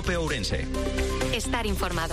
COPE Ourense. Estar informado.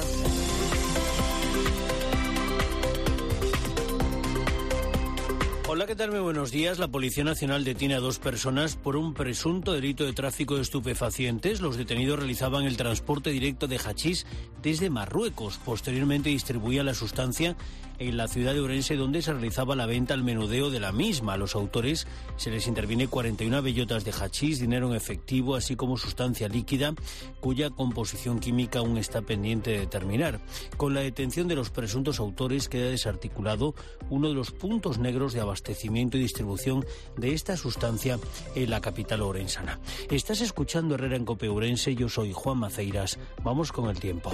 Hola, ¿qué tal? Muy buenos días. La Policía Nacional detiene a 2 personas por un presunto delito de tráfico de estupefacientes. Los detenidos realizaban el transporte directo de hachís desde Marruecos. Posteriormente distribuían la sustancia en la ciudad de Ourense, donde se realizaba la venta al menudeo de la misma. A los autores se les interviene 41 bellotas de hachís, dinero en efectivo, así como sustancia líquida, cuya composición química aún está pendiente de determinar. Con la detención de los presuntos autores queda desarticulado uno de los puntos negros de abastecimiento y distribución de esta sustancia en la capital ourensana. Estás escuchando Herrera en COPE Ourense, yo soy Juan Maceiras. Vamos con el tiempo.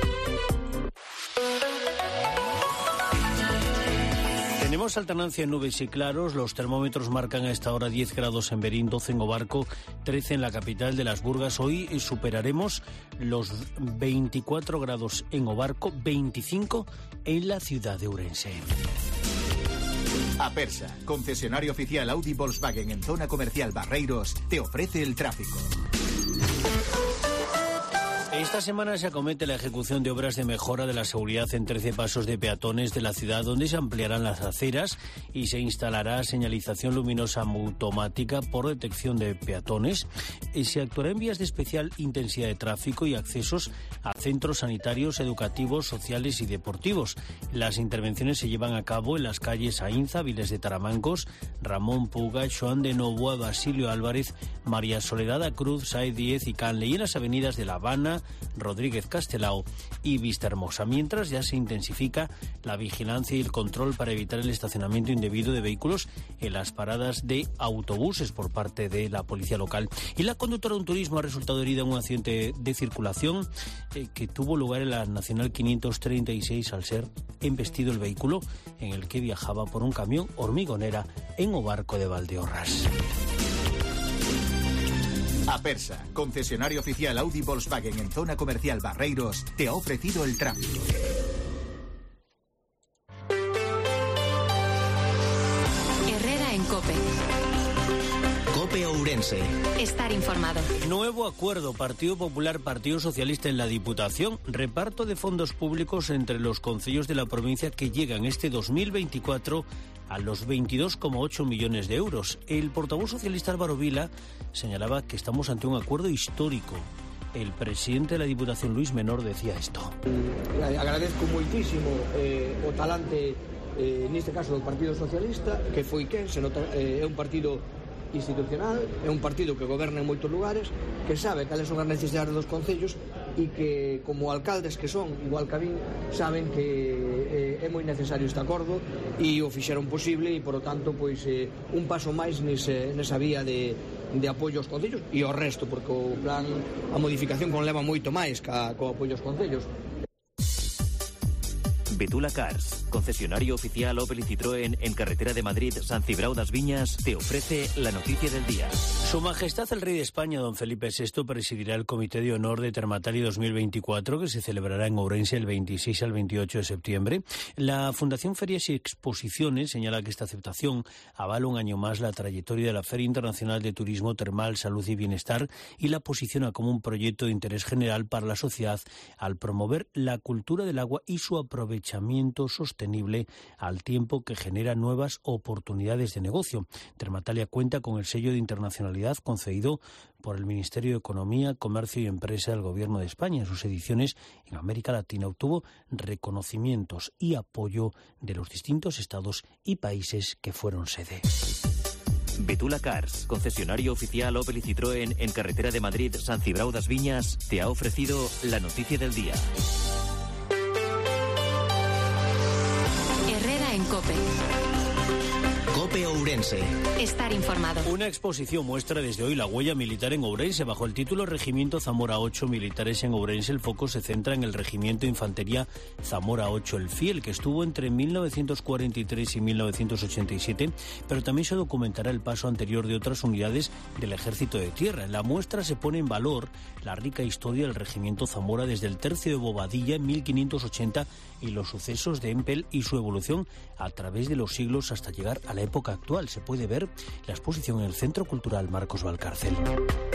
Tenemos alternancia en nubes y claros. Los termómetros marcan a esta hora 10 grados en Berín, 12 en Obarco, 13 en la capital de Las Burgas. Hoy superaremos los 24 grados en Obarco, 25 en la ciudad de Ourense. Apersa, concesionario oficial Audi Volkswagen en zona comercial Barreiros, te ofrece el tráfico. Esta semana se acomete la ejecución de obras de mejora de la seguridad en 13 pasos de peatones de la ciudad, donde se ampliarán las aceras y se instalará señalización luminosa automática por detección de peatones. Se actuará en vías de especial intensidad de tráfico y accesos a centros sanitarios, educativos, sociales y deportivos. Las intervenciones se llevan a cabo en las calles Ainza, Viles de Taramancos, Ramón Puga, Xoán de Novoa, Basilio Álvarez, María Soledad Cruz, Saez Díez y Canle, y en las avenidas de La Habana, Rodríguez Castelao y Vista Hermosa, mientras ya se intensifica la vigilancia y el control para evitar el estacionamiento indebido de vehículos en las paradas de autobuses por parte de la policía local. Y la conductora de un turismo ha resultado herida en un accidente de circulación que tuvo lugar en la Nacional 536 al ser embestido el vehículo en el que viajaba por un camión hormigonera en Obarco de Valdeorras. Apersa, concesionario oficial Audi Volkswagen en zona comercial Barreiros, te ha ofrecido el tráfico. Herrera en COPE. COPE Ourense. Estar informado. Nuevo acuerdo Partido Popular, Partido Socialista en la Diputación. Reparto de fondos públicos entre los concellos de la provincia que llegan este 2024 a los 22,8 millones de euros. El portavoz socialista Álvaro Vila señalaba que estamos ante un acuerdo histórico. El presidente de la Diputación, Luis Menor, decía esto. Agradezco moitísimo o talante, neste caso do Partido Socialista, que foi quen se nota, é un partido institucional, é un partido que goberna en moitos lugares, que sabe cales son as necesidades dos concellos e que, como alcaldes que son, igual que a min, saben que é moi necesario este acordo e o fixeron posible e, por lo tanto, pois un paso máis nesa vía de apoio aos concellos e ao resto, porque o plan, a modificación conleva moito máis co apoio aos concellos. Betula Cars, concesionario oficial Opel y Citroën en carretera de Madrid, San Cibrao das Viñas, te ofrece la noticia del día. Su Majestad el Rey de España, don Felipe VI, presidirá el Comité de Honor de Termatali 2024, que se celebrará en Ourense el 26 al 28 de septiembre. La Fundación Ferias y Exposiciones señala que esta aceptación avala un año más la trayectoria de la Feria Internacional de Turismo Termal, Salud y Bienestar y la posiciona como un proyecto de interés general para la sociedad al promover la cultura del agua y su aprovechamiento sostenible al tiempo que genera nuevas oportunidades de negocio. Termatalia cuenta con el sello de internacionalidad concedido por el Ministerio de Economía, Comercio y Empresa del Gobierno de España. En sus ediciones en América Latina obtuvo reconocimientos y apoyo de los distintos estados y países que fueron sede. Betula Cars, concesionario oficial Opel y Citroën en carretera de Madrid, San Cibrao das Viñas, te ha ofrecido la noticia del día. Herrera en COPE. COPE Ourense. Estar informado. Una exposición muestra desde hoy la huella militar en Ourense. Bajo el título Regimiento Zamora 8 Militares en Ourense, el foco se centra en el Regimiento de Infantería Zamora 8 El Fiel, que estuvo entre 1943 y 1987, pero también se documentará el paso anterior de otras unidades del Ejército de Tierra. En la muestra se pone en valor la rica historia del Regimiento Zamora desde el Tercio de Bobadilla en 1580 y los sucesos de Empel y su evolución a través de los siglos hasta llegar a la época actual. Se puede ver la exposición en el Centro Cultural Marcos Valcárcel.